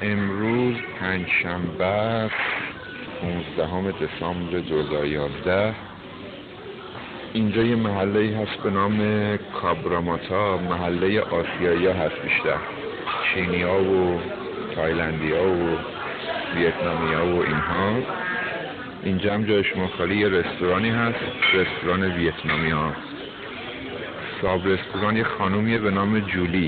امروز پنجشنبه 15 دسامبر 2011 اینجا یه محله‌ای هست به نام کابراماتا. محله آسیایی ها هست، بیشتر چینی ها و تایلندی ها و ویتنامی ها و اینها. اینجا هم جای شما خالی یه رستورانی هست، رستوران ویتنامی ها. صاحب رستوران یه خانومیه به نام جولی.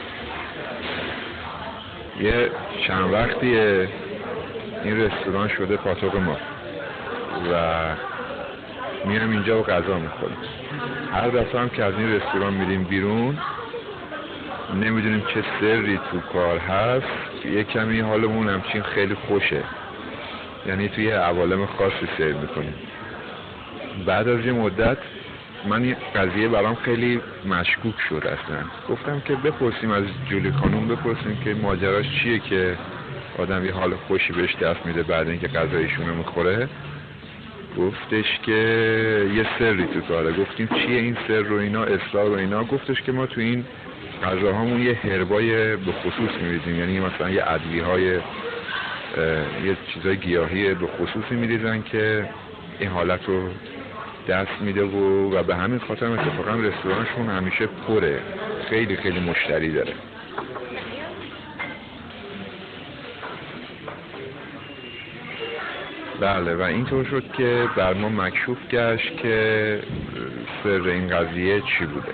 یه چند وقتیه این رستوران شده پاتوق ما و میرم اینجا و غذا میخوریم. هر دفعه هم که از این رستوران میریم بیرون نمیدونیم چه سری تو کار هست، یه کمی حالمون همچین خیلی خوشه، یعنی توی عوالم خاصی سیر میکنیم. بعد از یه مدت من این قضیه برام خیلی مشکوک شد. اصلا گفتم که بپرسیم از جولی خانوم، بپرسیم که ماجراش چیه که آدم یه حال خوشی بهش دست میده بعد اینکه غذایشونو میخوره. گفتش که یه سری تو کاره. گفتیم چیه این سر رو اینا، اسرار رو اینا. گفتش که ما تو این غذاهامون یه هربای به خصوص میریزیم، یعنی مثلا یه ادویه‌های یه چیزای گیاهی به خصوصی میریزن که این حالت رو دست میده و به همین خاطر اتفاقا رستورانشون همیشه پره، خیلی خیلی مشتری داره. بله، و اینطور شد که بر ما مکشوف گشت که سر این قضیه چی بوده.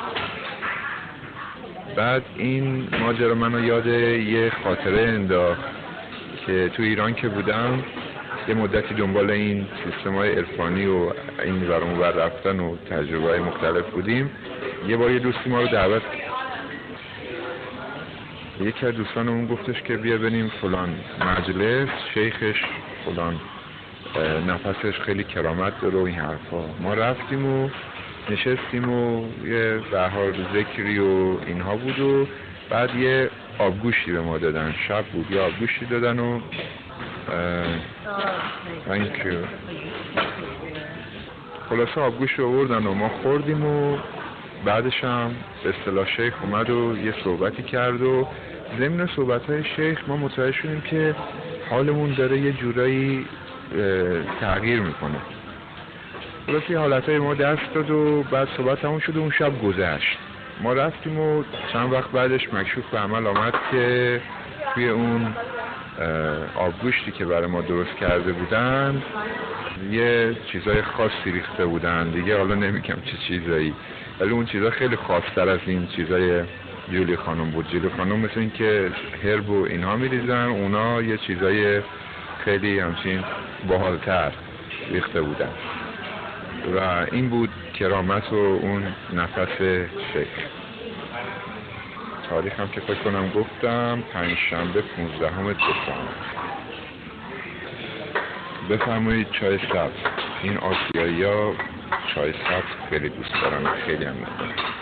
بعد این ماجرا منو یاد یه خاطره انداخت که تو ایران که بودم یه مدتی دنبال این سیستم‌های عرفانی و این ور اون ور رفتن و تجربه‌های مختلف بودیم. یه بار یه دوستی ما رو دعوت کرد. یکی از دوستانمون گفتش که بیا بریم فلان مجلس، شیخش فلان نفسش خیلی کرامت داره و این حرفا. ما رفتیم و نشستیم و یه به هر حال ذکری و اینها بود و بعد یه آبگوشتی به ما دادن. شب بود، یه آبگوشتی دادن و خلاصه آبگوشت رو آوردن و ما خوردیم و بعدش هم به اصطلاح شیخ اومد و یه صحبتی کرد و ضمن صحبت‌های شیخ ما متوجه شدیم که حالمون داره یه جورایی تغییر میکنه. خلاصه حالتهای ما دست داد و بعد صحبت همون شد و اون شب گذشت. ما رفتیم و چند وقت بعدش مکشوف به عمل آمد که توی اون آبگوشتی که برای ما درست کرده بودن یه چیزای خاصی ریخته بودن دیگه. حالا نمیگم چه چیزایی، ولی اون چیزا خیلی خاص‌تر از این چیزای جولی خانم بود. جولی خانم مثل این که هرب و اینها میریزن، اونا یه چیزای خیلی همچین باحال‌تر ریخته بودن و این بود کرامت و اون نفس شیخ. تاریخ هم که فکر کنم گفتم پنجشنبه 15 دسامبر. بفرمایید چای سبز. این آسیایی ها چای سبز خیلی دوست دارن، خیلی هم ندارن.